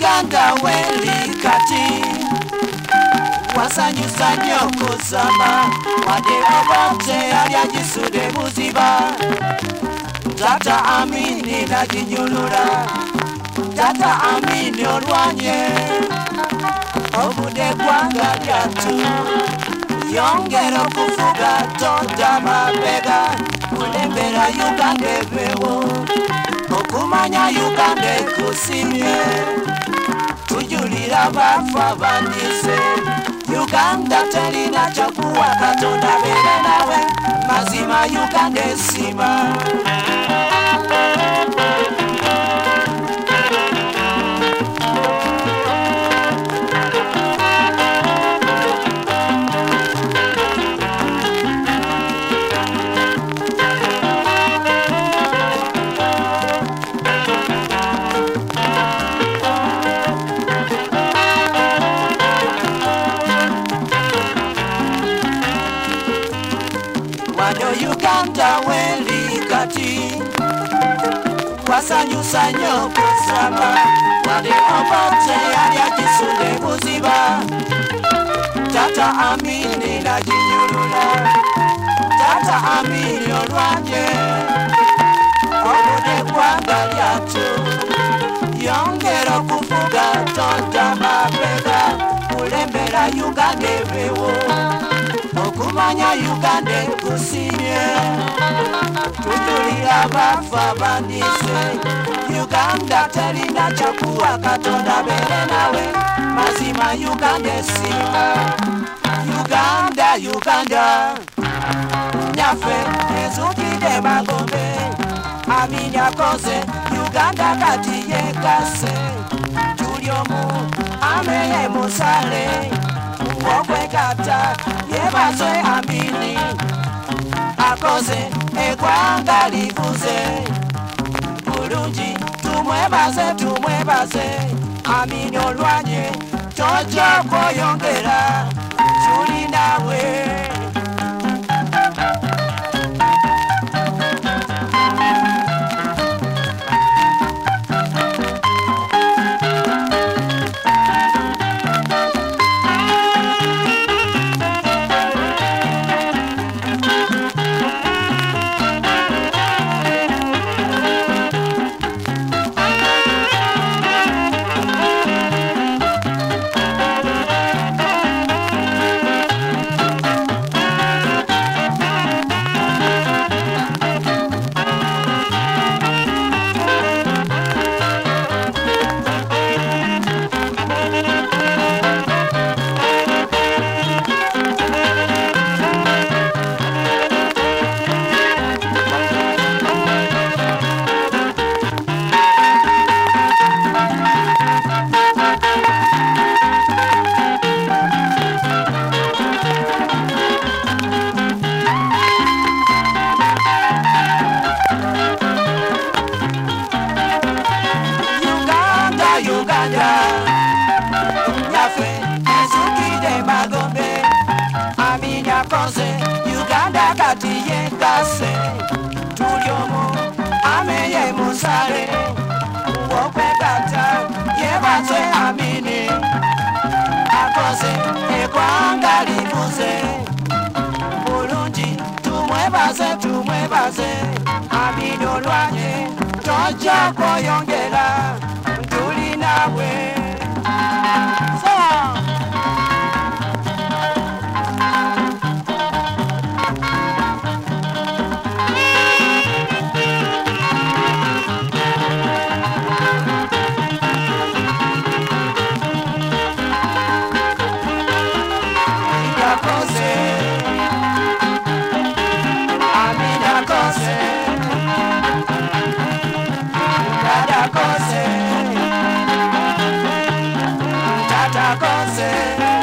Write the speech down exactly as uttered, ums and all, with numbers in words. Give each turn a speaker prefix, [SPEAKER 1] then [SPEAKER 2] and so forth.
[SPEAKER 1] Uganda weli kati wasanyusa nnyo kusaba wadde obote alyagisude buziba Tata Amini naginyulula Tata Amini olwanye obudde gwanga lyatu yongera okuvuga tonda mabega kulembera Uganda ebewo okumanya Uganda ekusimye tujulira bafa bandise Uganda terina kyakuwa Katonda beere nawe mazima Uganda esima Uganda weli kati wasanyusa nnyo kusaba wadde obote alyagisude buziba Tata Amini naginyulula Tata Amini olwanye obudde gwanga lyatu yongera okuvuga tonda mabega kulembera Uganda ebewo okumanya Uganda ekusimye tujulira bafa bandise Uganda terina kyakuwa Katonda beere nawe mazima Uganda esima Uganda Uganda nyaffe ezukidde Magombe Amini akoze Uganda kati yekase tuli omu ameye musale okwekata yebaze Amini akoze eggwanga livuze bulungi tumwebaze tumwebaze Amini olwanye tojja kwoyongera tuli nawe Uganda kati yekase tuli omu ameye musale okwegata yebaze Amini akoze eggwanga livuze bulungi tumwebaze tumwebaze Amini olwanye tojja kwoyongera tuli nawe Tata Kose